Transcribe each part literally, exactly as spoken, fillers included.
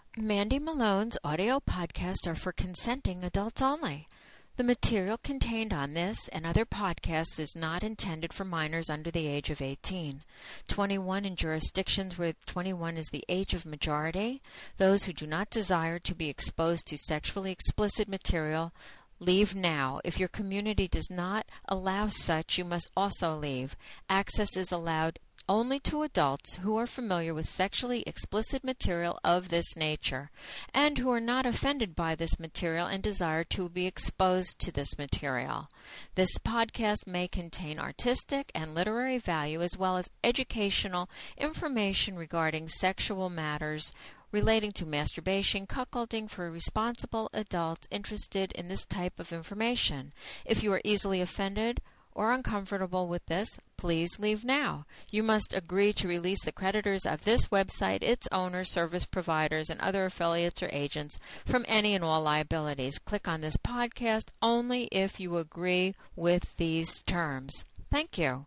Mandy Malone's audio podcasts are for consenting adults only. The material contained on this and other podcasts is not intended for minors under the age of eighteen. twenty-one in jurisdictions where twenty-one is the age of majority. Those who do not desire to be exposed to sexually explicit material, leave now. If your community does not allow such, you must also leave. Access is allowed only to adults who are familiar with sexually explicit material of this nature and who are not offended by this material and desire to be exposed to this material. This podcast may contain artistic and literary value as well as educational information regarding sexual matters relating to masturbation, cuckolding for responsible adults interested in this type of information. If you are easily offended or uncomfortable with this, please leave now. You must agree to release the creditors of this website, its owners, service providers, and other affiliates or agents from any and all liabilities. Click on this podcast only if you agree with these terms. Thank you.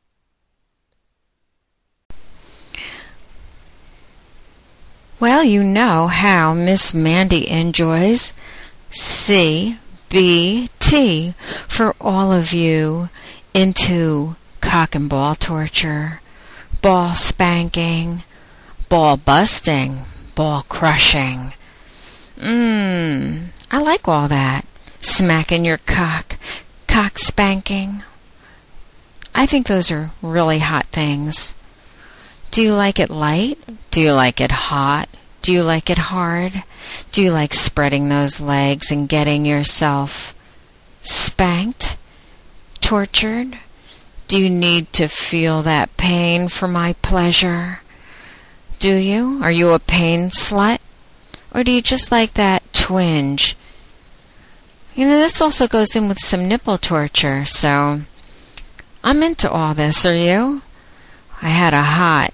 Well, you know how Miss Mandy enjoys C B T for all of you into cock and ball torture, ball spanking, ball busting, ball crushing. Mmm, I like all that. Smacking your cock, cock spanking. I think those are really hot things. Do you like it light? Do you like it hot? Do you like it hard? Do you like spreading those legs and getting yourself spanked? Tortured? Do you need to feel that pain for my pleasure? Do you? Are you a pain slut? Or do you just like that twinge? You know, this also goes in with some nipple torture, so I'm into all this, are you? I had a hot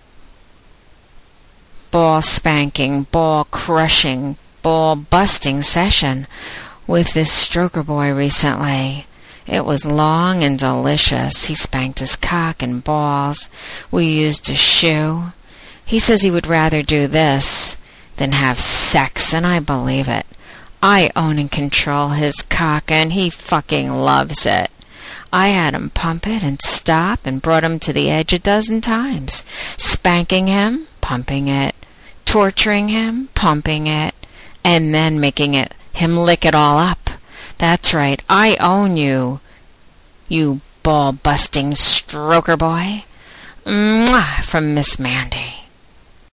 ball spanking, ball crushing, ball busting session with this stroker boy recently. It was long and delicious. He spanked his cock and balls. We used a shoe. He says he would rather do this than have sex, and I believe it. I own and control his cock, and he fucking loves it. I had him pump it and stop and brought him to the edge a dozen times, spanking him, pumping it, torturing him, pumping it, and then making it him lick it all up. That's right, I own you, you ball-busting stroker boy. Mwah, from Miss Mandy.